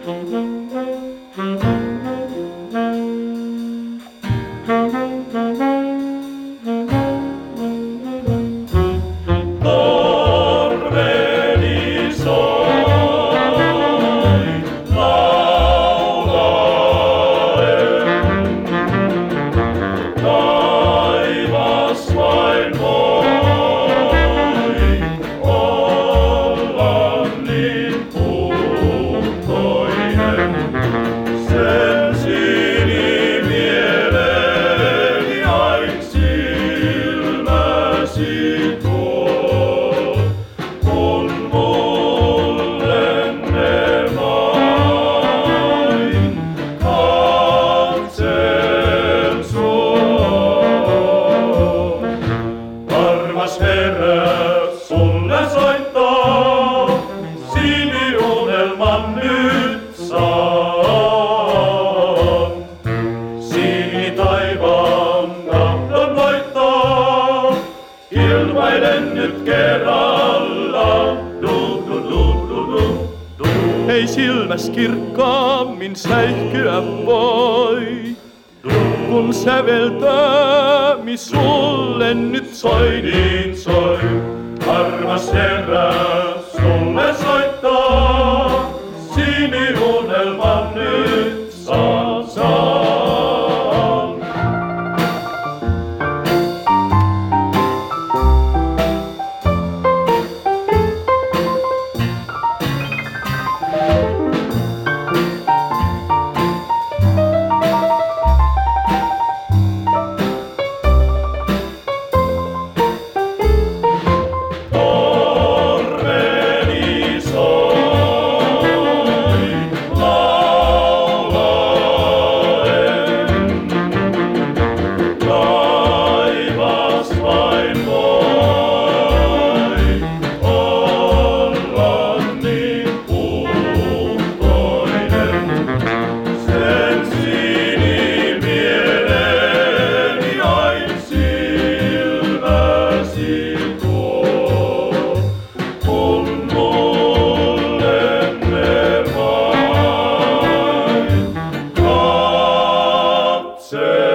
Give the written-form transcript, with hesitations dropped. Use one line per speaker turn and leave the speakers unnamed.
Torveni soi laulaen, taivas vain voi olla niin puhtoinen. Sen sinimieleni ain silmäsi tuo, kun mulle ne vain katsel sua. Armas Herra, sulle soittaa, siniunelman nyt saan. Sini taivaan tahdon voittaa, ilmailen nyt kerralla. Du, du, du, du, du, du. Ei silmäs kirkkaammin säihkyä voi, kun säveltämi sulle nyt soi, niin soi. Armas Herra, sulle soittaa, siniunelman nyt saan. Torveni soi laulaen, taivas vain voi olla niin puhtoinen. Sen sinimieleni ain silmäsi tuo, kun mulle ne vain katsel.